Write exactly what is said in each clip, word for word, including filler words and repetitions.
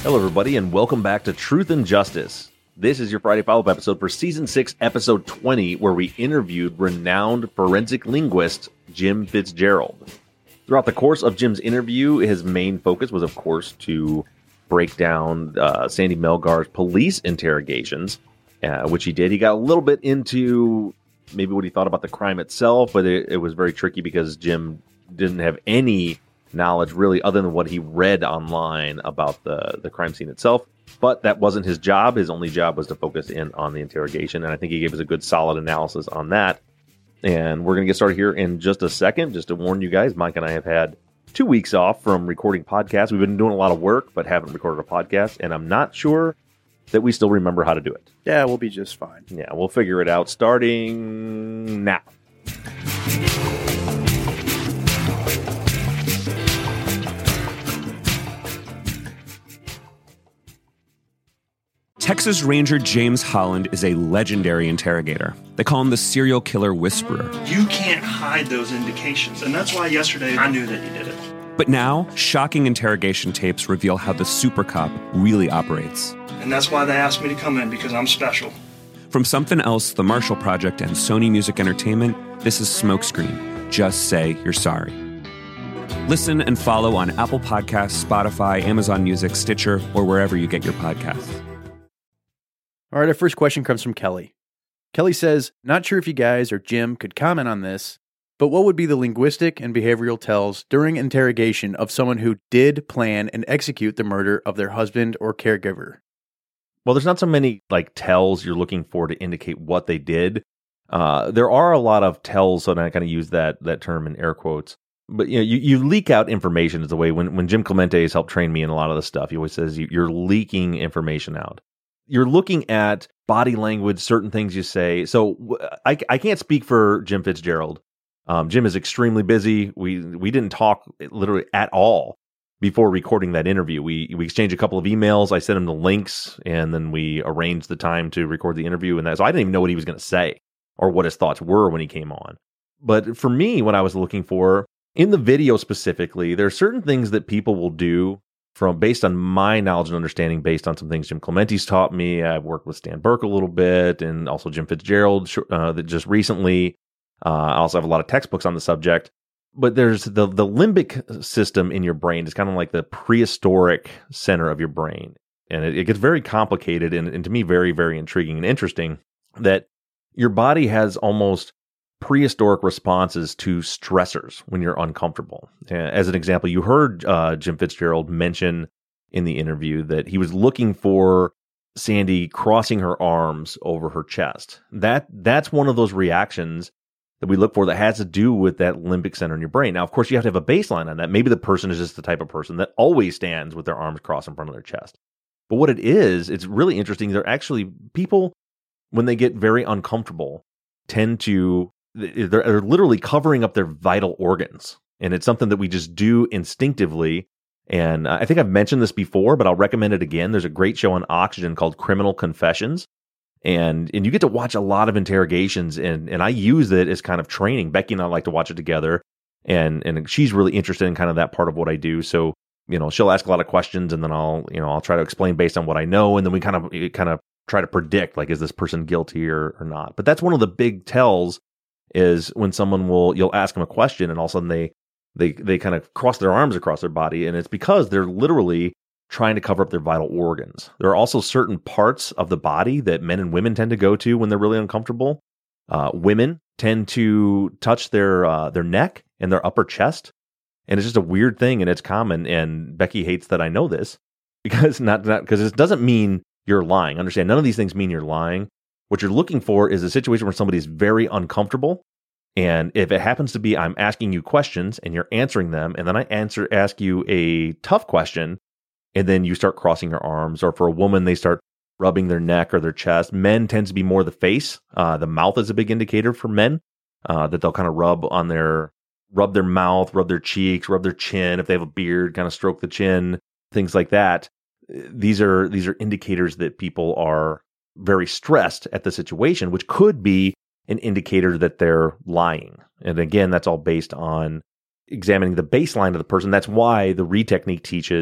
Hello, everybody, and welcome back to Truth and Justice. This is your Friday follow-up episode for Season six, Episode twenty, where we interviewed renowned forensic linguist Jim Fitzgerald. Throughout the course of Jim's interview, his main focus was, of course, to break down uh, Sandy Melgar's police interrogations, uh, which he did. He got a little bit into maybe what he thought about the crime itself, but it, it was very tricky because Jim didn't have any knowledge really other than what he read online about the, the crime scene itself. But that wasn't his job. His only job was to focus in on the interrogation, and I think he gave us a good solid analysis on that. And we're going to get started here in just a second. Just to warn you guys, Mike and I have had two weeks off from recording podcasts. We've been doing a lot of work, but haven't recorded a podcast, and I'm not sure that we still remember how to do it. Yeah, we'll be just fine. Yeah, we'll figure it out starting now. Texas Ranger James Holland is a legendary interrogator. They call him the serial killer whisperer. You can't hide those indications, and that's why yesterday I knew that he did it. But now, shocking interrogation tapes reveal how the super cop really operates. And that's why they asked me to come in, because I'm special. From Something Else, The Marshall Project, and Sony Music Entertainment, this is Smokescreen. Just say you're sorry. Listen and follow on Apple Podcasts, Spotify, Amazon Music, Stitcher, or wherever you get your podcasts. All right, our first question comes from Kelly. Kelly says, not sure if you guys or Jim could comment on this, but what would be the linguistic and behavioral tells during interrogation of someone who did plan and execute the murder of their husband or caregiver? Well, there's not so many like tells you're looking for to indicate what they did. Uh, there are a lot of tells, so I kind of use that that term in air quotes. But you know, you, you leak out information is the way. When when Jim Clemente has helped train me in a lot of the stuff, he always says you, you're leaking information out. You're looking at body language, certain things you say. So I, I can't speak for Jim Fitzgerald. Um, Jim is extremely busy. We we didn't talk literally at all before recording that interview. We we exchanged a couple of emails. I sent him the links, and then we arranged the time to record the interview. And that, so I didn't even know what he was going to say or what his thoughts were when he came on. But for me, what I was looking for in the video specifically, there are certain things that people will do from based on my knowledge and understanding, based on some things Jim Clemente's taught me. I've worked with Stan Burke a little bit, and also Jim Fitzgerald uh, that just recently. Uh, I also have a lot of textbooks on the subject. But there's the the limbic system in your brain is kind of like the prehistoric center of your brain. And it, it gets very complicated and, and to me very, very intriguing and interesting that your body has almost prehistoric responses to stressors when you're uncomfortable. As an example, you heard uh, Jim Fitzgerald mention in the interview that he was looking for Sandy crossing her arms over her chest. That that's one of those reactions that we look for that has to do with that limbic center in your brain. Now, of course, you have to have a baseline on that. Maybe the person is just the type of person that always stands with their arms crossed in front of their chest. But what it is, it's really interesting. They're actually people, when they get very uncomfortable, tend to They're, they're literally covering up their vital organs. And it's something that we just do instinctively. And I think I've mentioned this before, but I'll recommend it again. There's a great show on Oxygen called Criminal Confessions. And and you get to watch a lot of interrogations. And, and I use it as kind of training. Becky and I like to watch it together. And and she's really interested in kind of that part of what I do. So, you know, she'll ask a lot of questions, and then I'll, you know, I'll try to explain based on what I know. And then we kind of kind of try to predict, like, is this person guilty or, or not? But that's one of the big tells is when someone will, you'll ask them a question and all of a sudden they, they, they kind of cross their arms across their body. And it's because they're literally trying to cover up their vital organs. There are also certain parts of the body that men and women tend to go to when they're really uncomfortable. Uh, women tend to touch their, uh, their neck and their upper chest. And it's just a weird thing, and it's common. And Becky hates that I know this because not, not, because it doesn't mean you're lying. Understand, none of these things mean you're lying. What you're looking for is a situation where somebody's very uncomfortable. And if it happens to be I'm asking you questions and you're answering them, and then I answer ask you a tough question, and then you start crossing your arms, or for a woman, they start rubbing their neck or their chest. Men tends to be more the face. Uh, the mouth is a big indicator for men, uh, that they'll kind of rub on their, rub their mouth, rub their cheeks, rub their chin. If they have a beard, kind of stroke the chin, things like that. These are, these are indicators that people are very stressed at the situation, which could be an indicator that they're lying. And again, that's all based on examining the baseline of the person. That's why the Reid technique teaches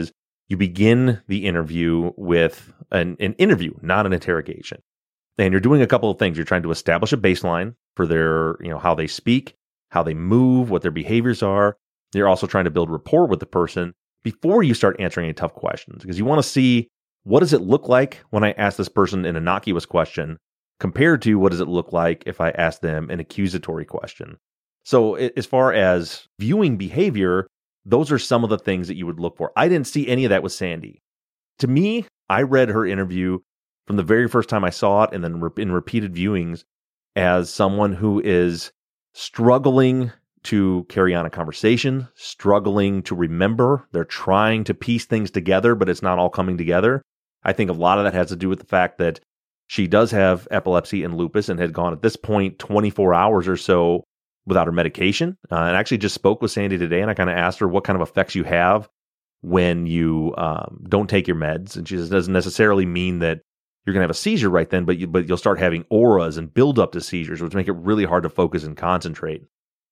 you begin the interview with an, an interview, not an interrogation. And you're doing a couple of things. You're trying to establish a baseline for their, you know, how they speak, how they move, what their behaviors are. You're also trying to build rapport with the person before you start answering any tough questions, because you want to see, what does it look like when I ask this person an innocuous question compared to what does it look like if I ask them an accusatory question. So as far as viewing behavior, those are some of the things that you would look for. I didn't see any of that with Sandy. To me, I read her interview from the very first time I saw it and then in repeated viewings as someone who is struggling to carry on a conversation, struggling to remember. They're trying to piece things together, but it's not all coming together. I think a lot of that has to do with the fact that she does have epilepsy and lupus and had gone at this point twenty-four hours or so without her medication. Uh, and I actually just spoke with Sandy today, and I kind of asked her what kind of effects you have when you um, don't take your meds. And she says it doesn't necessarily mean that you're going to have a seizure right then, but, you, but you'll start having auras and build up to seizures, which make it really hard to focus and concentrate.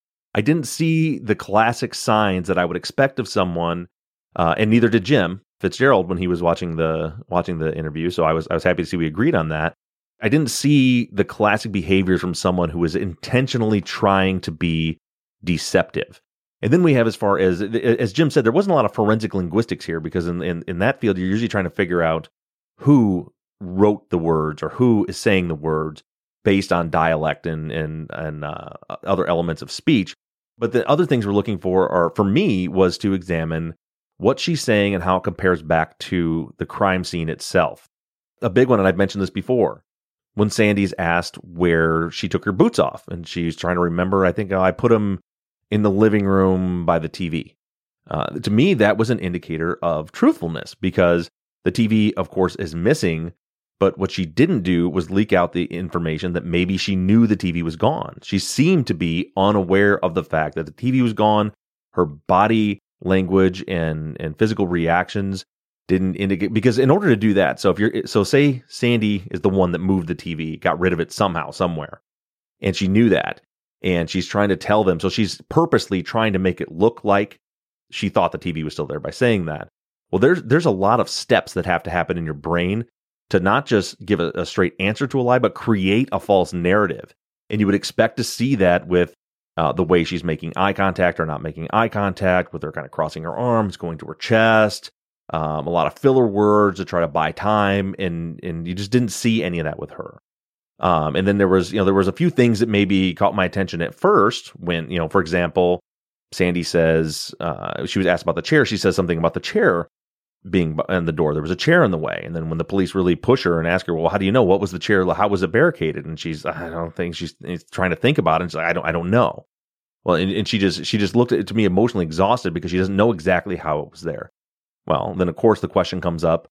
I didn't see the classic signs that I would expect of someone, uh, and neither did Jim Fitzgerald when he was watching the watching the interview. So I was I was happy to see we agreed on that. I didn't see the classic behaviors from someone who was intentionally trying to be deceptive. And then we have, as far as, as Jim said, there wasn't a lot of forensic linguistics here, because in, in, in that field, you're usually trying to figure out who wrote the words or who is saying the words based on dialect and, and, and uh, other elements of speech. But the other things we're looking for are, for me, was to examine what she's saying and how it compares back to the crime scene itself. A big one, and I've mentioned this before, when Sandy's asked where she took her boots off, and she's trying to remember, I think, oh, I put them in the living room by the T V. Uh, to me, that was an indicator of truthfulness, because the T V, of course, is missing, but what she didn't do was leak out the information that maybe she knew the T V was gone. She seemed to be unaware of the fact that the T V was gone. Her body language and, and physical reactions didn't indicate, because in order to do that, so if you're, so say Sandy is the one that moved the T V, got rid of it somehow, somewhere, and she knew that, and she's trying to tell them, so she's purposely trying to make it look like she thought the T V was still there by saying that. Well, there's there's a lot of steps that have to happen in your brain to not just give a, a straight answer to a lie, but create a false narrative. And you would expect to see that with uh, the way she's making eye contact or not making eye contact, with her kind of crossing her arms, going to her chest. Um, a lot of filler words to try to buy time, and and you just didn't see any of that with her. Um, and then there was, you know, there was a few things that maybe caught my attention at first when, you know, for example, Sandy says, uh, she was asked about the chair. She says something about the chair being in the door. There was a chair in the way. And then when the police really push her and ask her, well, how do you know? What was the chair? How was it barricaded? And she's, I don't think, she's trying to think about it. And she's like, I don't, I don't know. Well, and, and she just, she just looked at it, to me, emotionally exhausted, because she doesn't know exactly how it was there. Well, then of course the question comes up,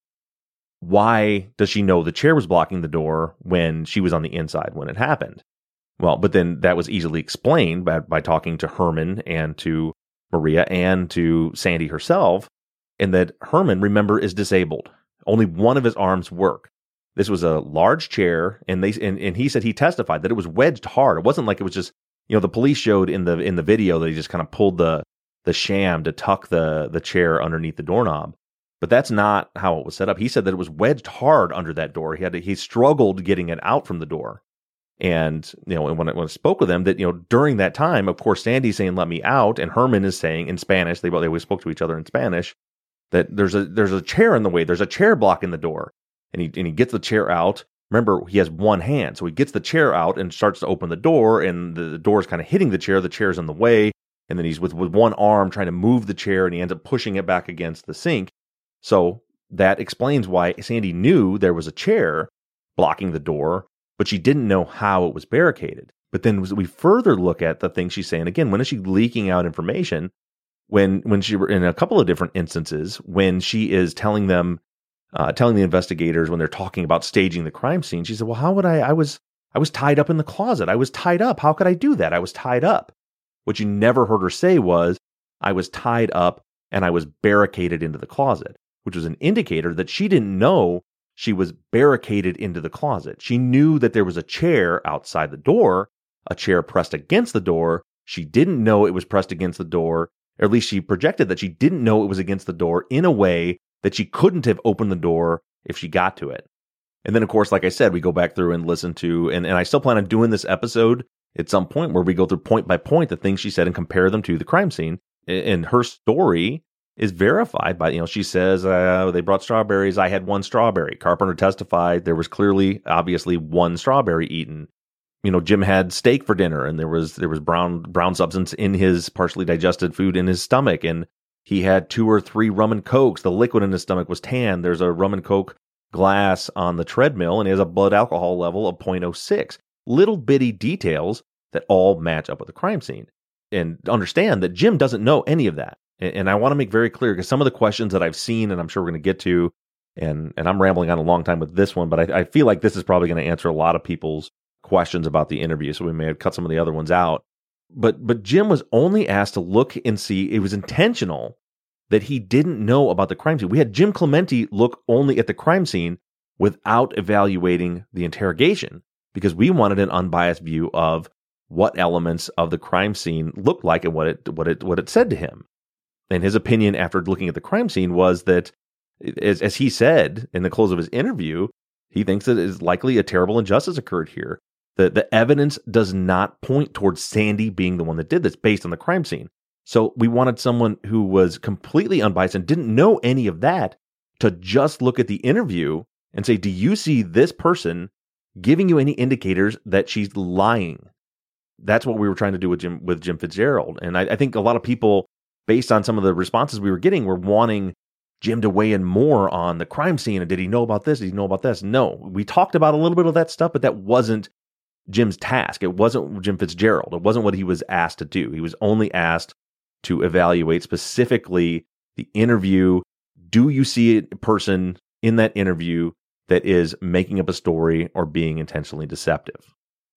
why does she know the chair was blocking the door when she was on the inside when it happened? Well, but then that was easily explained by, by talking to Herman and to Maria and to Sandy herself, and that Herman, remember, is disabled. Only one of his arms work. This was a large chair, and they and, and he said he testified that it was wedged hard. It wasn't like it was just, you know, the police showed in the in the video that he just kind of pulled the the sham to tuck the the chair underneath the doorknob. But that's not how it was set up. He said that it was wedged hard under that door. He had to, he struggled getting it out from the door. And, you know, and when I, when I spoke with him, that, you know, during that time, of course, Sandy's saying, let me out. And Herman is saying in Spanish, they, they always spoke to each other in Spanish, that there's a, there's a chair in the way. There's a chair blocking the door. And he, and he gets the chair out. Remember, he has one hand. So he gets the chair out and starts to open the door, and the, the door is kind of hitting the chair. The chair's in the way. And then he's with, with one arm trying to move the chair, and he ends up pushing it back against the sink. So that explains why Sandy knew there was a chair blocking the door, but she didn't know how it was barricaded. But then we further look at the things she's saying. Again, when is she leaking out information? When when she, in a couple of different instances, when she is telling them, uh, telling the investigators when they're talking about staging the crime scene, she said, well, how would I, I was, I was tied up in the closet. I was tied up. How could I do that? I was tied up. What you never heard her say was, I was tied up and I was barricaded into the closet, which was an indicator that she didn't know she was barricaded into the closet. She knew that there was a chair outside the door, a chair pressed against the door. She didn't know it was pressed against the door, or at least she projected that she didn't know it was against the door in a way that she couldn't have opened the door if she got to it. And then, of course, like I said, we go back through and listen to, and, and I still plan on doing this episode at some point where we go through point by point the things she said and compare them to the crime scene. And her story is verified by, you know, she says, uh, they brought strawberries. I had one strawberry. Carpenter testified there was clearly, obviously, one strawberry eaten. You know, Jim had steak for dinner, and there was there was brown brown substance in his partially digested food in his stomach, and he had two or three rum and cokes. The liquid in his stomach was tan. There's a rum and coke glass on the treadmill, and he has a blood alcohol level of point oh six. Little bitty details that all match up with the crime scene. And understand that Jim doesn't know any of that. And, and I want to make very clear, because some of the questions that I've seen, and I'm sure we're going to get to, and, and I'm rambling on a long time with this one, but I, I feel like this is probably going to answer a lot of people's questions about the interview, so we may have cut some of the other ones out. But but Jim was only asked to look and see. It was intentional that he didn't know about the crime scene. We had Jim Clemente look only at the crime scene without evaluating the interrogation, because we wanted an unbiased view of what elements of the crime scene looked like and what it what it what it said to him. And his opinion after looking at the crime scene was that, as, as he said in the close of his interview, he thinks that it is likely a terrible injustice occurred here. The the evidence does not point towards Sandy being the one that did this based on the crime scene. So we wanted someone who was completely unbiased and didn't know any of that to just look at the interview and say, do you see this person giving you any indicators that she's lying? That's what we were trying to do with Jim with Jim Fitzgerald. And I, I think a lot of people, based on some of the responses we were getting, were wanting Jim to weigh in more on the crime scene. And did he know about this? Did he know about this? No. We talked about a little bit of that stuff, but that wasn't Jim's task. It wasn't Jim Fitzgerald. It wasn't what he was asked to do. He was only asked to evaluate specifically the interview. Do you see a person in that interview that is making up a story or being intentionally deceptive?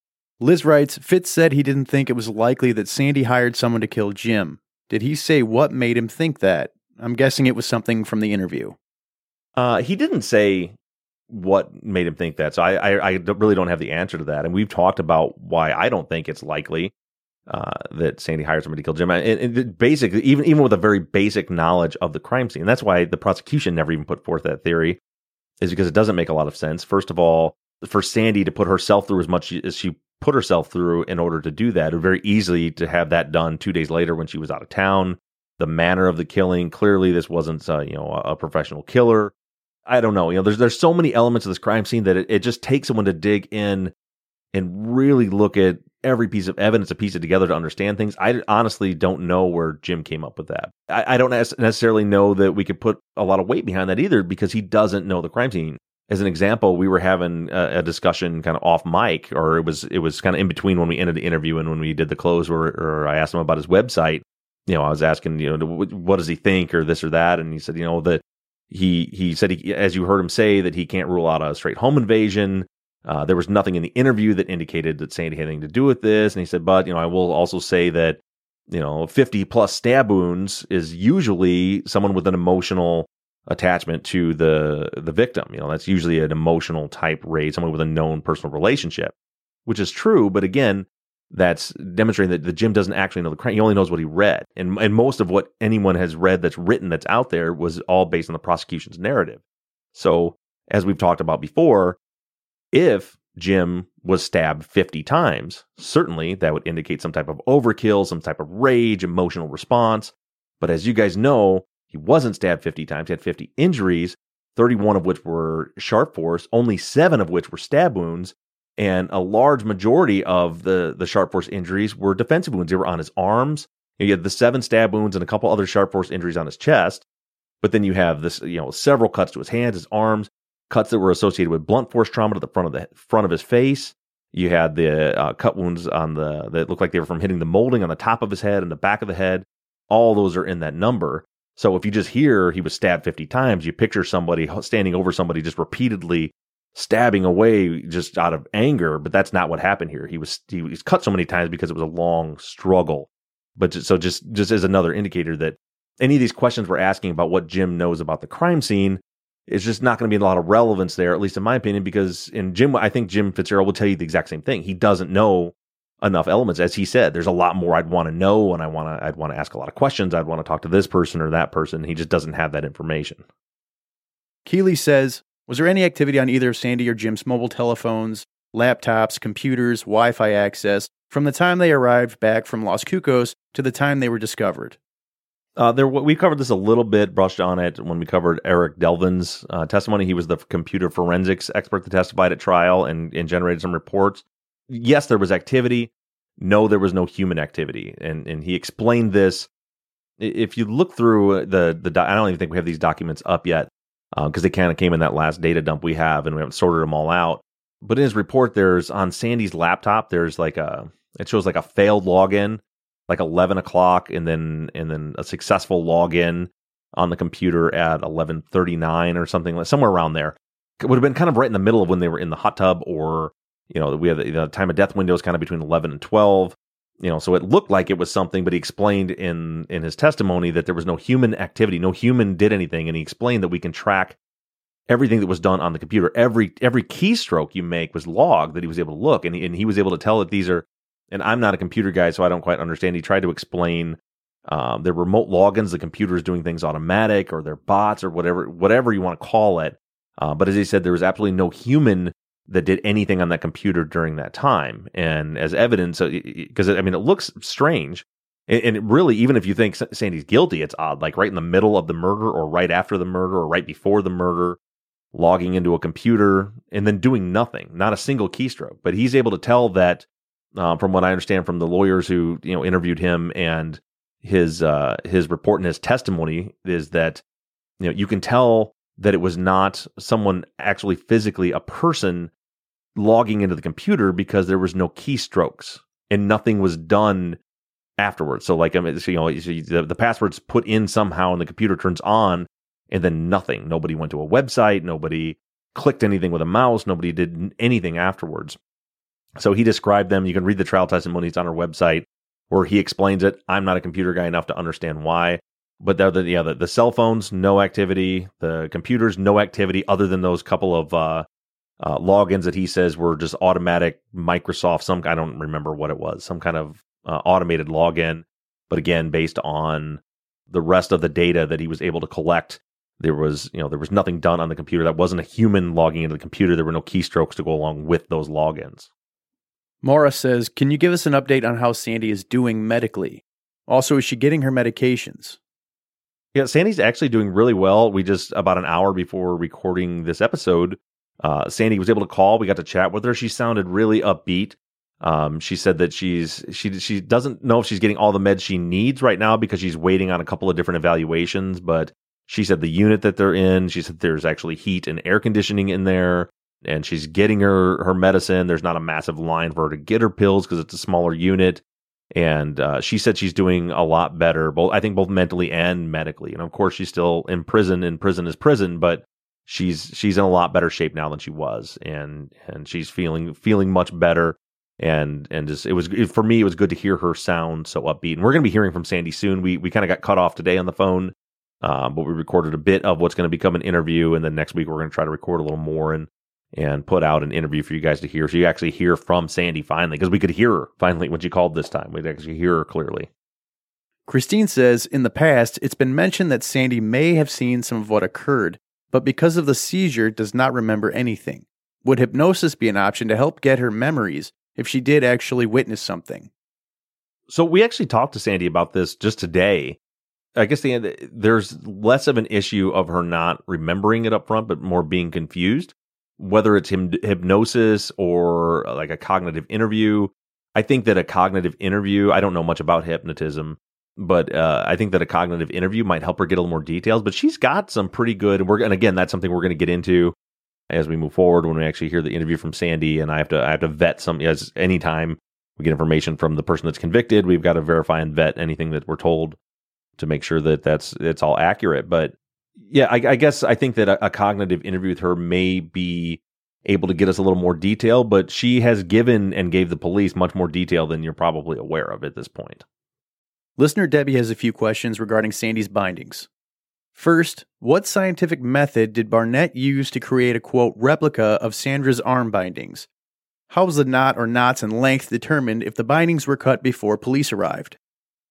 Liz writes, Fitz said he didn't think it was likely that Sandy hired someone to kill Jim. Did he say what made him think that? I'm guessing it was something from the interview. Uh, he didn't say what made him think that. So I, I, I really don't have the answer to that. And we've talked about why I don't think it's likely uh, that Sandy hired somebody to kill Jim. And, and basically, even, even with a very basic knowledge of the crime scene, and that's why the prosecution never even put forth that theory, is because it doesn't make a lot of sense. First of all, for Sandy to put herself through as much as she put herself through in order to do that, it would very easily to have that done two days later when she was out of town. The manner of the killing, clearly this wasn't uh, you know a, a professional killer. I don't know. You know, there's there's so many elements of this crime scene that it, it just takes someone to dig in and really look at every piece of evidence to piece it together to understand things. I honestly don't know where Jim came up with that. I, I don't necessarily know that we could put a lot of weight behind that either, because he doesn't know the crime scene. As an example, we were having a, a discussion kind of off mic, or it was it was kind of in between when we ended the interview and when we did the close, or, or I asked him about his website. You know, I was asking, you know, what does he think or this or that? And he said, you know, that he he said, he, as you heard him say, that he can't rule out a straight home invasion. Uh, there was nothing in the interview that indicated that Sandy had anything to do with this. And he said, but, you know, I will also say that, you know, fifty plus stab wounds is usually someone with an emotional attachment to the the victim. You know, that's usually an emotional type raid, someone with a known personal relationship, which is true. But again, that's demonstrating that the Jim doesn't actually know the crime. He only knows what he read. And, and most of what anyone has read that's written that's out there was all based on the prosecution's narrative. So as we've talked about before, if Jim was stabbed fifty times, certainly that would indicate some type of overkill, some type of rage, emotional response. But as you guys know, he wasn't stabbed fifty times. He had fifty injuries, thirty-one of which were sharp force, only seven of which were stab wounds, and a large majority of the, the sharp force injuries were defensive wounds. They were on his arms. He had the seven stab wounds and a couple other sharp force injuries on his chest. But then you have this, you know, several cuts to his hands, his arms, cuts that were associated with blunt force trauma to the front of the front of his face. You had the uh, cut wounds on the that looked like they were from hitting the molding on the top of his head and the back of the head. All those are in that number. So if you just hear he was stabbed fifty times, you picture somebody standing over somebody just repeatedly stabbing away just out of anger. But that's not what happened here. He was he was cut so many times because it was a long struggle. But just, so just just as another indicator that any of these questions we're asking about what Jim knows about the crime scene, it's just not going to be a lot of relevance there, at least in my opinion, because in Jim, I think Jim Fitzgerald will tell you the exact same thing. He doesn't know enough elements. As he said, there's a lot more I'd want to know, and I want to, I'd want to ask a lot of questions. I'd want to talk to this person or that person. He just doesn't have that information. Keeley says, was there any activity on either of Sandy or Jim's mobile telephones, laptops, computers, Wi-Fi access from the time they arrived back from Los Cucos to the time they were discovered? Uh, there, we covered this a little bit, brushed on it when we covered Eric Delvin's uh, testimony. He was the computer forensics expert that testified at trial and, and generated some reports. Yes, there was activity. No, there was no human activity. And and he explained this. If you look through the, the I don't even think we have these documents up yet because uh, they kind of came in that last data dump we have and we haven't sorted them all out. But in his report, there's on Sandy's laptop, there's like a, it shows like a failed login, like eleven o'clock, and then and then a successful login on the computer at eleven thirty-nine or something, like somewhere around there. It would have been kind of right in the middle of when they were in the hot tub, or you know, we have the, the time of death window is kind of between eleven and twelve. You know, so it looked like it was something, but he explained in in his testimony that there was no human activity, no human did anything, and he explained that we can track everything that was done on the computer. Every every keystroke you make was logged that he was able to look, and he, and he was able to tell that these are. And I'm not a computer guy, so I don't quite understand. He tried to explain um, their remote logins, the computer is doing things automatic, or their bots, or whatever whatever you want to call it. Uh, but as he said, there was absolutely no human that did anything on that computer during that time. And as evidence, because I mean, it looks strange. And, and it really, even if you think Sandy's guilty, it's odd. Like right in the middle of the murder, or right after the murder, or right before the murder, logging into a computer and then doing nothing, not a single keystroke. But he's able to tell that. Uh, from what I understand from the lawyers who you know interviewed him, and his uh, his report and his testimony is that you know you can tell that it was not someone actually physically a person logging into the computer because there was no keystrokes and nothing was done afterwards. So like I mean, so, you know the, the password's put in somehow and the computer turns on and then nothing. Nobody went to a website. Nobody clicked anything with a mouse. Nobody did anything afterwards. So he described them. You can read the trial testimonies on our website where he explains it. I'm not a computer guy enough to understand why. But the, the, yeah, the, the cell phones, no activity. The computers, no activity other than those couple of uh, uh, logins that he says were just automatic Microsoft. Some I don't remember what it was. Some kind of uh, automated login. But again, based on the rest of the data that he was able to collect, there was you know there was nothing done on the computer. That wasn't a human logging into the computer. There were no keystrokes to go along with those logins. Maura says, can you give us an update on how Sandy is doing medically? Also, is she getting her medications? Yeah, Sandy's actually doing really well. We just, about an hour before recording this episode, uh, Sandy was able to call. We got to chat with her. She sounded really upbeat. Um, she said that she's she she doesn't know if she's getting all the meds she needs right now because she's waiting on a couple of different evaluations. But she said the unit that they're in, she said there's actually heat and air conditioning in there. And she's getting her, her medicine. There's not a massive line for her to get her pills because it's a smaller unit. And uh, she said she's doing a lot better, both I think both mentally and medically. And of course, she's still in prison, and prison is prison, but she's she's in a lot better shape now than she was, and and she's feeling feeling much better. And and just it was for me, it was good to hear her sound so upbeat. And we're going to be hearing from Sandy soon. We we kind of got cut off today on the phone, uh, but we recorded a bit of what's going to become an interview, and then next week we're going to try to record a little more and. and put out an interview for you guys to hear. So you actually hear from Sandy finally, because we could hear her finally when she called this time. We'd actually hear her clearly. Christine says, in the past, it's been mentioned that Sandy may have seen some of what occurred, but because of the seizure, does not remember anything. Would hypnosis be an option to help get her memories if she did actually witness something? So we actually talked to Sandy about this just today. I guess the, there's less of an issue of her not remembering it up front, but more being confused. Whether it's hypnosis or like a cognitive interview, I think that a cognitive interview, I don't know much about hypnotism, but uh, I think that a cognitive interview might help her get a little more details. But she's got some pretty good, and we're and again, that's something we're going to get into as we move forward when we actually hear the interview from Sandy. And I have to I have to vet some, as anytime we get information from the person that's convicted, we've got to verify and vet anything that we're told to make sure that that's it's all accurate. But yeah, I, I guess I think that a, a cognitive interview with her may be able to get us a little more detail, but she has given and gave the police much more detail than you're probably aware of at this point. Listener Debbie has a few questions regarding Sandy's bindings. First, what scientific method did Barnett use to create a, quote, replica of Sandra's arm bindings? How was the knot or knots in length determined if the bindings were cut before police arrived?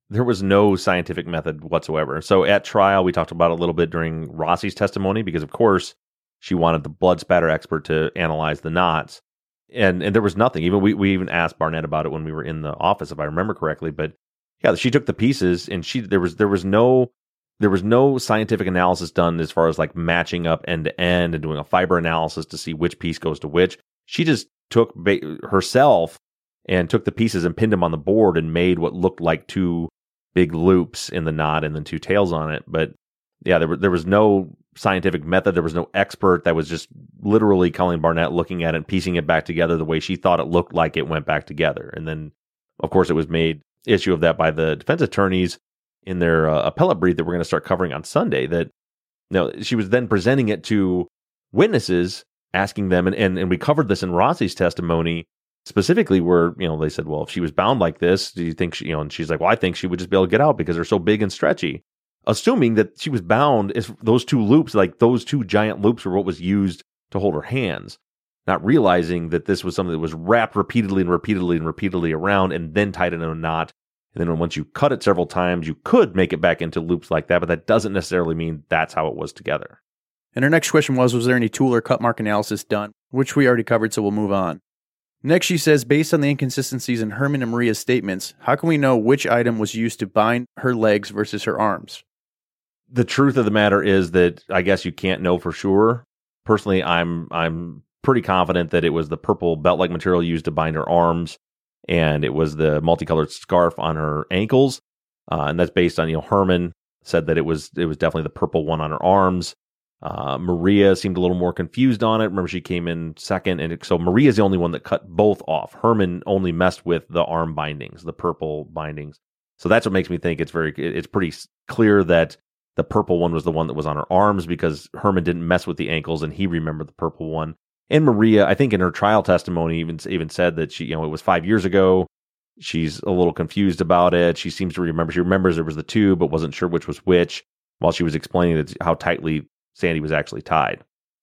there was no scientific method whatsoever. So at trial, we talked about it a little bit during Rossi's testimony, because of course she wanted the blood spatter expert to analyze the knots. And and there was nothing. Even we, we even asked Barnett about it when we were in the office, if I remember correctly. But yeah, she took the pieces, and she there was there was no there was no scientific analysis done as far as like matching up end to end and doing a fiber analysis to see which piece goes to which. She just took ba- herself and took the pieces and pinned them on the board and made what looked like two big loops in the knot and then two tails on it. But yeah, there, there was no scientific method. There was no expert. That was just literally Colleen Barnett looking at it and piecing it back together the way she thought it looked like it went back together. And then, of course, it was made issue of that by the defense attorneys in their uh, appellate brief that we're going to start covering on Sunday. That, you know, she was then presenting it to witnesses, asking them, and, and, and we covered this in Rossi's testimony, specifically where, you know, they said, well, if she was bound like this, do you think she, you know, and she's like, well, I think she would just be able to get out because they're so big and stretchy. Assuming that she was bound, is those two loops, like those two giant loops were what was used to hold her hands, not realizing that this was something that was wrapped repeatedly and repeatedly and repeatedly around and then tied in a knot. And then once you cut it several times, you could make it back into loops like that, but that doesn't necessarily mean that's how it was together. And our next question was, was there any tool or cut mark analysis done? Which we already covered, so we'll move on. Next, she says, based on the inconsistencies in Herman and Maria's statements, how can we know which item was used to bind her legs versus her arms? The truth of the matter is that I guess you can't know for sure. Personally, I'm I'm pretty confident that it was the purple belt-like material used to bind her arms, and it was the multicolored scarf on her ankles. Uh, and that's based on, you know, Herman said that it was it was definitely the purple one on her arms. Uh, Maria seemed a little more confused on it. Remember, she came in second, and it, so Maria's the only one that cut both off. Herman only messed with the arm bindings, the purple bindings. So that's what makes me think it's very it's pretty clear that the purple one was the one that was on her arms, because Herman didn't mess with the ankles and he remembered the purple one. And Maria, I think in her trial testimony, even even said that she, you know, it was five years ago. She's a little confused about it. She seems to remember. She remembers there was the two, but wasn't sure which was which, while she was explaining that how tightly Sandy was actually tied.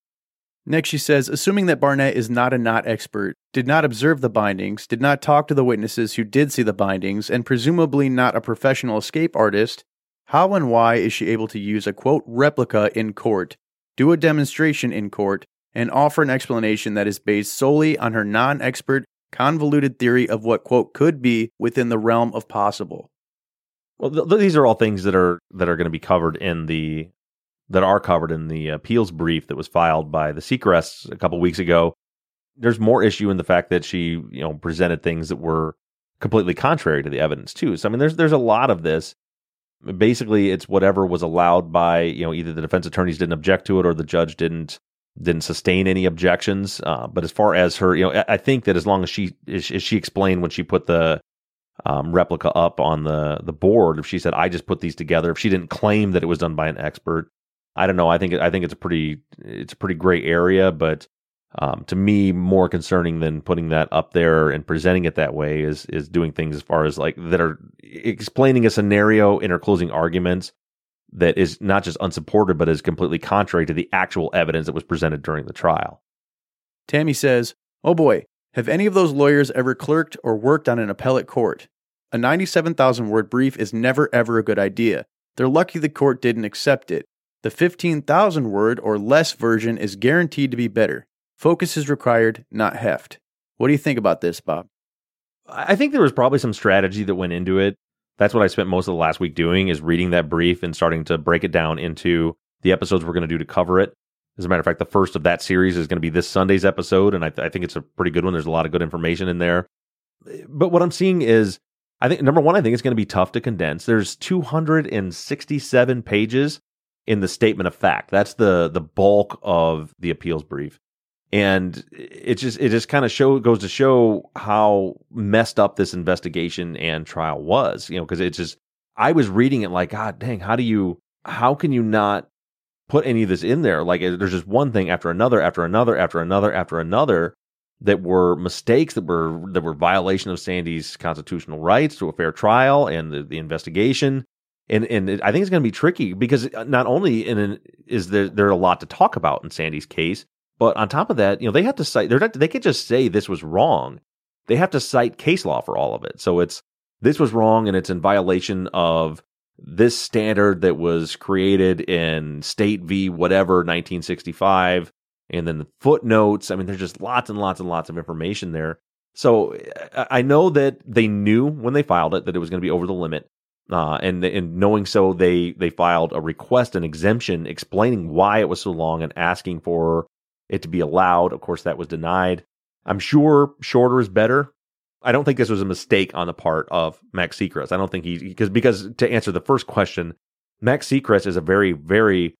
Next, she says, assuming that Barnett is not a knot expert, did not observe the bindings, did not talk to the witnesses who did see the bindings, and presumably not a professional escape artist, how and why is she able to use a, quote, replica in court, do a demonstration in court, and offer an explanation that is based solely on her non-expert, convoluted theory of what, quote, could be within the realm of possible? Well, th- these are all things that are that are going to be covered in the that are covered in the appeals brief that was filed by the Seacrests a couple weeks ago. There's more issue in the fact that she, you know, presented things that were completely contrary to the evidence too. So I mean, there's there's a lot of this. Basically, it's whatever was allowed by, you know, either the defense attorneys didn't object to it or the judge didn't didn't sustain any objections. Uh, but as far as her, you know, I think that as long as she as she explained when she put the um, replica up on the the board, if she said, "I just put these together," if she didn't claim that it was done by an expert, I don't know. I think I think it's a pretty it's a pretty gray area, but um, to me, more concerning than putting that up there and presenting it that way is is doing things as far as like that are explaining a scenario in her closing arguments that is not just unsupported, but is completely contrary to the actual evidence that was presented during the trial. Tammy says, oh boy, have any of those lawyers ever clerked or worked on an appellate court? A ninety-seven thousand word brief is never ever a good idea. They're lucky the court didn't accept it. The fifteen thousand word or less version is guaranteed to be better. Focus is required, not heft. What do you think about this, Bob? I think there was probably some strategy that went into it. That's what I spent most of the last week doing, is reading that brief and starting to break it down into the episodes we're going to do to cover it. As a matter of fact, the first of that series is going to be this Sunday's episode, and I, th- I think it's a pretty good one. There's a lot of good information in there. But what I'm seeing is, I think, number one, I think it's going to be tough to condense. There's two hundred sixty-seven pages in the statement of fact. That's the the bulk of the appeals brief. And it just it just kind of show goes to show how messed up this investigation and trial was, you know, because it's just, I was reading it like, God dang, how do you, how can you not put any of this in there? Like, there's just one thing after another, after another, after another, after another that were mistakes, that were that were violation of Sandy's constitutional rights to a fair trial and the, the investigation. And and it, I think it's going to be tricky because not only in an, is there there a lot to talk about in Sandy's case, but on top of that, you know, they have to cite, they're not, they can't just say this was wrong. They have to cite case law for all of it. So it's, this was wrong and it's in violation of this standard that was created in State v. whatever, nineteen sixty-five, and then the footnotes. I mean, there's just lots and lots and lots of information there. So I know that they knew when they filed it that it was going to be over the limit. Uh, and, and knowing so, they, they filed a request, an exemption, explaining why it was so long and asking for it to be allowed. Of course, that was denied. I'm sure shorter is better. I don't think this was a mistake on the part of Max Seacrest. I don't think he, because, because to answer the first question, Max Seacrest is a very, very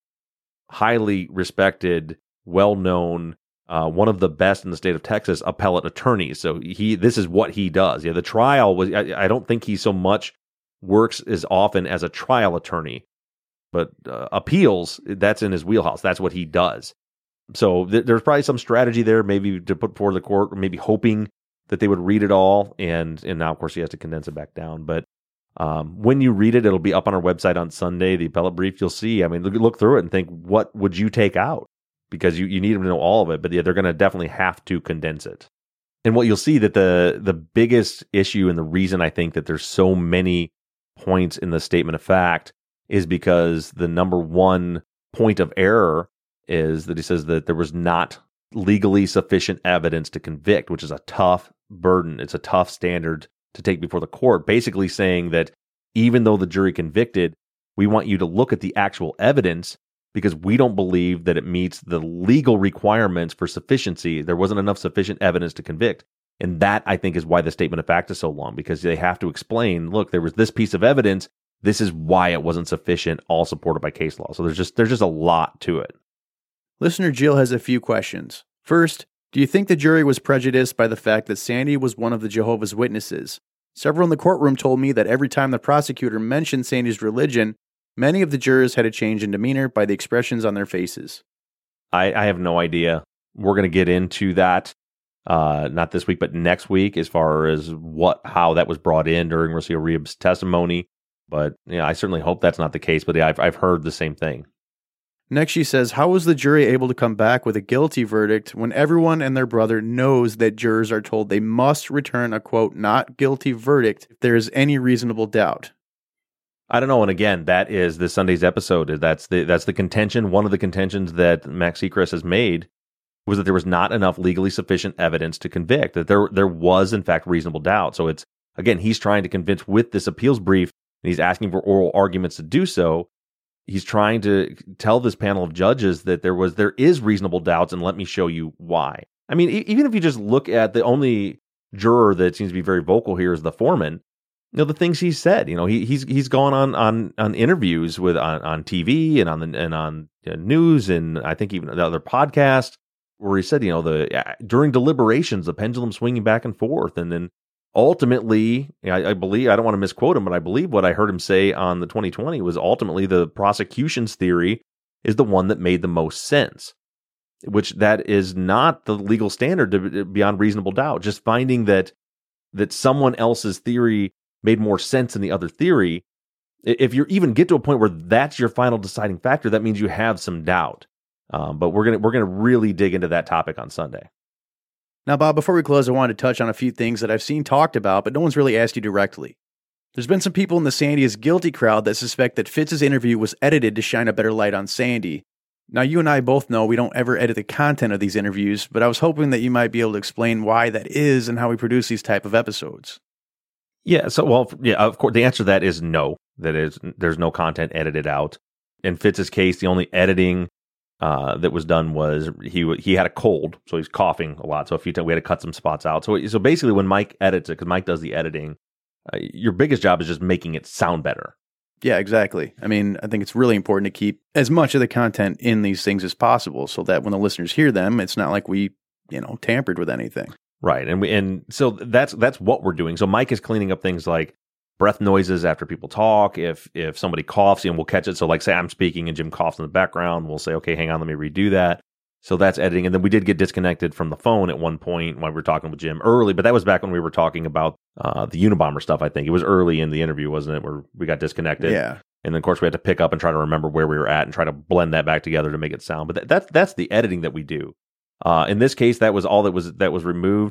highly respected, well-known, uh, one of the best in the state of Texas appellate attorneys. So he, this is what he does. Yeah, the trial was, I, I don't think he so much works as often as a trial attorney, but uh, appeals, that's in his wheelhouse. That's what he does. So th- there's probably some strategy there, maybe to put before the court, or maybe hoping that they would read it all. And, and now, of course, he has to condense it back down. But um, when you read it, it'll be up on our website on Sunday, the appellate brief. You'll see, I mean, look, look through it and think, what would you take out? Because you, you need them to know all of it. But yeah, they're going to definitely have to condense it. And what you'll see that the the biggest issue and the reason I think that there's so many points in the statement of fact is because the number one point of error is that he says that there was not legally sufficient evidence to convict, which is a tough burden. It's a tough standard to take before the court, basically saying that even though the jury convicted, we want you to look at the actual evidence because we don't believe that it meets the legal requirements for sufficiency. There wasn't enough sufficient evidence to convict. And that, I think, is why the statement of fact is so long, because they have to explain, look, there was this piece of evidence. This is why it wasn't sufficient, all supported by case law. So there's just there's just a lot to it. Listener Jill has a few questions. First, do you think the jury was prejudiced by the fact that Sandy was one of the Jehovah's Witnesses? Several in the courtroom told me that every time the prosecutor mentioned Sandy's religion, many of the jurors had a change in demeanor by the expressions on their faces. I, I have no idea. We're going to get into that, uh, not this week, but next week, as far as what how that was brought in during Rocio Rib's testimony. But yeah, I certainly hope that's not the case. But yeah, I've I've heard the same thing. Next, she says, how was the jury able to come back with a guilty verdict when everyone and their brother knows that jurors are told they must return a, quote, not guilty verdict if there is any reasonable doubt? I don't know. And again, that is this Sunday's episode. That's the that's the contention. One of the contentions that Max Seacrest has made was that there was not enough legally sufficient evidence to convict, that there there was, in fact, reasonable doubt. So it's, again, he's trying to convince with this appeals brief, and he's asking for oral arguments to do so. He's trying to tell this panel of judges that there was there is reasonable doubts, and let me show you why. I mean, e- even if you just look at the only juror that seems to be very vocal here is the foreman. You know, the things he said. You know, he he's he's gone on on on interviews with on, on T V and on the and on uh, news, and I think even the other podcast where he said, you know, the uh, during deliberations, the pendulum swinging back and forth, and then ultimately, I, I believe, I don't want to misquote him, but I believe what I heard him say on the twenty twenty was ultimately the prosecution's theory is the one that made the most sense, which that is not the legal standard to, beyond reasonable doubt. Just finding that that someone else's theory made more sense than the other theory. If you even get to a point where that's your final deciding factor, that means you have some doubt. Um, but we're gonna we're gonna really dig into that topic on Sunday. Now, Bob, before we close, I wanted to touch on a few things that I've seen talked about, but no one's really asked you directly. There's been some people in the Sandy is Guilty crowd that suspect that Fitz's interview was edited to shine a better light on Sandy. Now, you and I both know we don't ever edit the content of these interviews, but I was hoping that you might be able to explain why that is and how we produce these type of episodes. Yeah, so, well, yeah, of course, the answer to that is no. That is, there's no content edited out. In Fitz's case, the only editing Uh, that was done was he he had a cold, so he's coughing a lot. So a few times we had to cut some spots out. So so basically, when Mike edits it, because Mike does the editing, uh, your biggest job is just making it sound better. Yeah, exactly. I mean, I think it's really important to keep as much of the content in these things as possible, so that when the listeners hear them, it's not like we, you know, tampered with anything. Right, and we and so that's that's what we're doing. So Mike is cleaning up things like breath noises after people talk. If if somebody coughs, and we'll catch it. So like, say I'm speaking and Jim coughs in the background, we'll say, okay, hang on, let me redo that. So that's editing. And then we did get disconnected from the phone at one point when we were talking with Jim early, but that was back when we were talking about uh, the Unabomber stuff. I think it was early in the interview, wasn't it, where we got disconnected? Yeah. And then of course we had to pick up and try to remember where we were at and try to blend that back together to make it sound. But that, that's that's the editing that we do. Uh, in this case, that was all that was that was removed.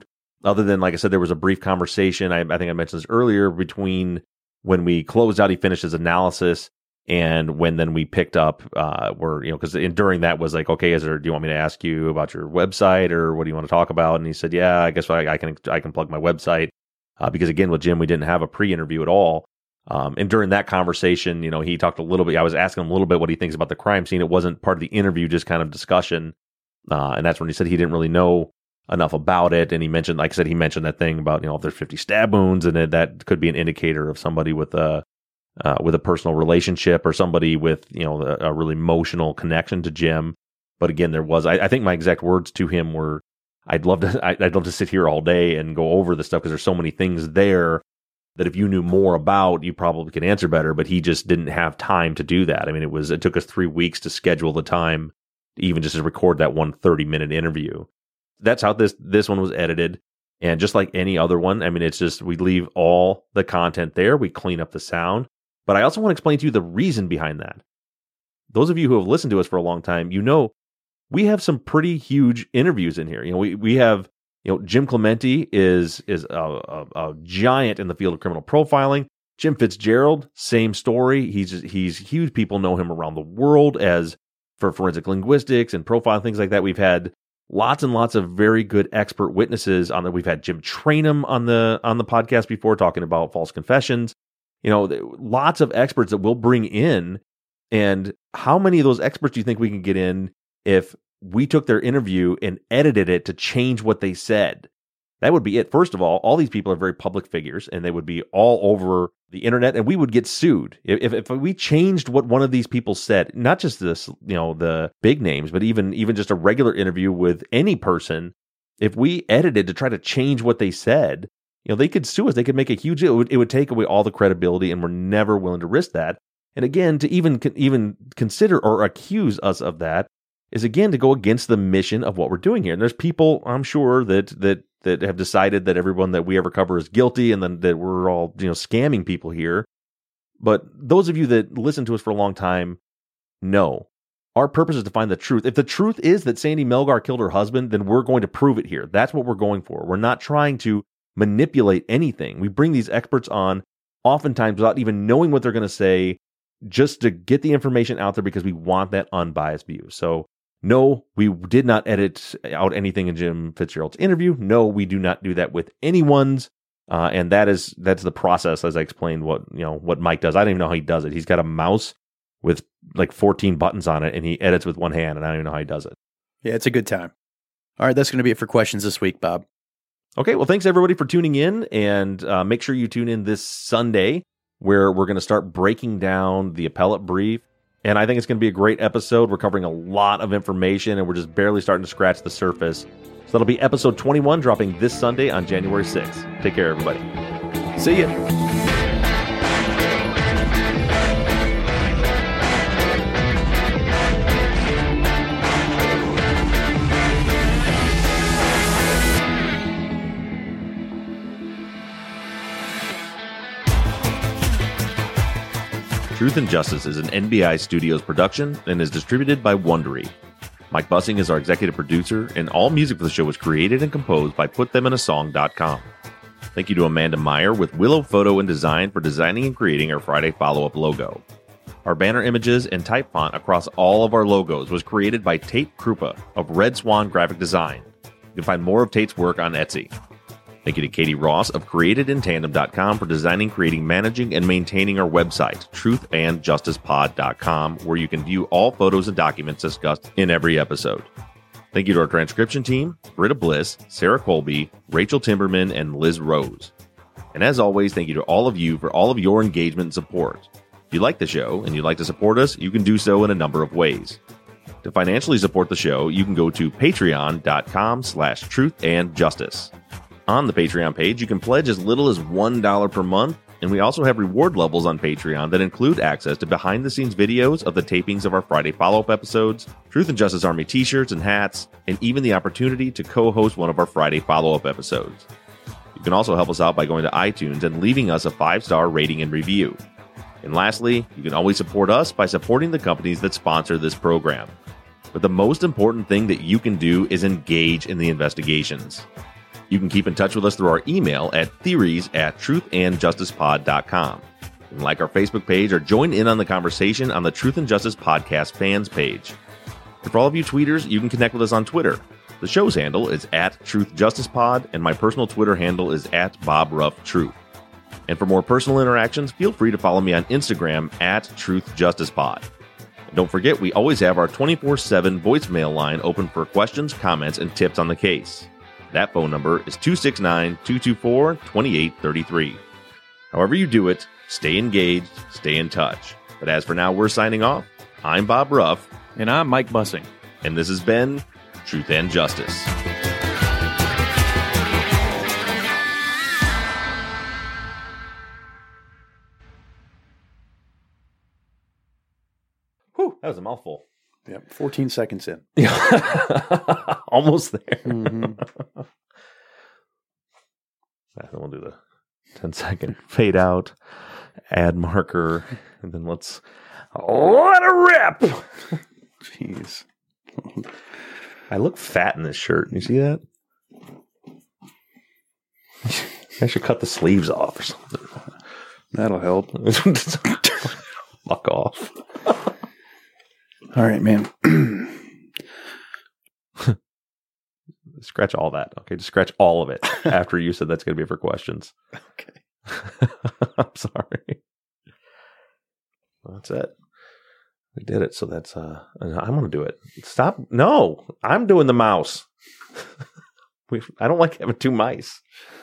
other than, like I said, there was a brief conversation, I, I think I mentioned this earlier, between when we closed out, he finished his analysis, and when then we picked up, uh, where, you know, because during that was like, okay, is there, do you want me to ask you about your website, or what do you want to talk about? And he said, yeah, I guess I, I can I can plug my website, uh, because again, with Jim, we didn't have a pre-interview at all. Um, and during that conversation, you know, he talked a little bit, I was asking him a little bit what he thinks about the crime scene. It wasn't part of the interview, just kind of discussion. Uh, and that's when he said he didn't really know enough about it. And he mentioned, like I said, he mentioned that thing about, you know, if there's fifty stab wounds, and it, that could be an indicator of somebody with a, uh, with a personal relationship, or somebody with, you know, a, a really emotional connection to Jim. But again, there was, I, I think my exact words to him were, I'd love to, I'd love to sit here all day and go over this stuff, because there's so many things there that if you knew more about, you probably could answer better. But he just didn't have time to do that. I mean, it was, it took us three weeks to schedule the time, even just to record that one thirty minute interview. That's how this, this one was edited. And just like any other one, I mean, it's just, we leave all the content there. We clean up the sound. But I also want to explain to you the reason behind that. Those of you who have listened to us for a long time, you know, we have some pretty huge interviews in here. You know, we, we have, you know, Jim Clemente is is a, a, a giant in the field of criminal profiling. Jim Fitzgerald, same story. He's he's huge. People know him around the world as for forensic linguistics and profiling, things like that. We've had lots and lots of very good expert witnesses on that. We've had Jim Trainum on the on the podcast before, talking about false confessions. You know, lots of experts that we'll bring in. And how many of those experts do you think we can get in if we took their interview and edited it to change what they said? That would be it. First of all, all these people are very public figures, and they would be all over the internet, and we would get sued. If if we changed what one of these people said, not just this, you know, the big names, but even even just a regular interview with any person, if we edited to try to change what they said, you know, they could sue us. They could make a huge, it would, it would take away all the credibility, and we're never willing to risk that. And again, to even even consider or accuse us of that is, again, to go against the mission of what we're doing here. And there's people, I'm sure, that that that have decided that everyone that we ever cover is guilty, and then that we're all, you know, scamming people here. But those of you that listen to us for a long time know our purpose is to find the truth. If the truth is that Sandy Melgar killed her husband, then we're going to prove it here. That's what we're going for. We're not trying to manipulate anything. We bring these experts on oftentimes without even knowing what they're going to say, just to get the information out there, because we want that unbiased view. So no, we did not edit out anything in Jim Fitzgerald's interview. No, we do not do that with anyone's. Uh, and that is, that's the process, as I explained, what, you know, what Mike does. I don't even know how he does it. He's got a mouse with like fourteen buttons on it, and he edits with one hand, and I don't even know how he does it. Yeah, it's a good time. All right, that's going to be it for questions this week, Bob. Okay, well, thanks everybody for tuning in, and uh, make sure you tune in this Sunday, where we're going to start breaking down the appellate brief. And I think it's going to be a great episode. We're covering a lot of information, and we're just barely starting to scratch the surface. So that'll be episode twenty-one, dropping this Sunday on January sixth. Take care, everybody. See ya. Truth and Justice is an N B I Studios production and is distributed by Wondery. Mike Bussing is our executive producer, and all music for the show was created and composed by put them in a song dot com. Thank you to Amanda Meyer with Willow Photo and Design for designing and creating our Friday follow-up logo. Our banner images and type font across all of our logos was created by Tate Krupa of Red Swan Graphic Design. You can find more of Tate's work on Etsy. Thank you to Katie Ross of created in tandem dot com for designing, creating, managing, and maintaining our website, truth and justice pod dot com, where you can view all photos and documents discussed in every episode. Thank you to our transcription team, Britta Bliss, Sarah Colby, Rachel Timberman, and Liz Rose. And as always, thank you to all of you for all of your engagement and support. If you like the show and you'd like to support us, you can do so in a number of ways. To financially support the show, you can go to patreon dot com slash truth and justice. On the Patreon page, you can pledge as little as one dollar per month, and we also have reward levels on Patreon that include access to behind-the-scenes videos of the tapings of our Friday follow-up episodes, Truth and Justice Army t-shirts and hats, and even the opportunity to co-host one of our Friday follow-up episodes. You can also help us out by going to iTunes and leaving us a five-star rating and review. And lastly, you can always support us by supporting the companies that sponsor this program. But the most important thing that you can do is engage in the investigations. You can keep in touch with us through our email at theories at truthandjusticepod dot com. You can like our Facebook page or join in on the conversation on the Truth and Justice Podcast fans page. And for all of you tweeters, you can connect with us on Twitter. The show's handle is at TruthJusticePod, and my personal Twitter handle is at BobRuffTruth. And for more personal interactions, feel free to follow me on Instagram at TruthJusticePod. And don't forget, we always have our twenty-four seven voicemail line open for questions, comments, and tips on the case. That phone number is two six nine, two two four, two eight three three. However you do it, stay engaged, stay in touch. But as for now, we're signing off. I'm Bob Ruff. And I'm Mike Bussing. And this has been Truth and Justice. Whew, that was a mouthful. Yep, fourteen seconds in. Yeah, almost there. Mm-hmm. Then we'll do the ten second fade out, add marker, and then let's let it rip. Jeez. I look fat in this shirt. You see that? I should cut the sleeves off or something. That'll help. Fuck off. All right, man. Scratch all that. Okay, just scratch all of it after you said that's going to be for questions. Okay. I'm sorry. That's it. We did it. So that's, uh, I'm going to do it. Stop. No, I'm doing the mouse. we I don't like having two mice.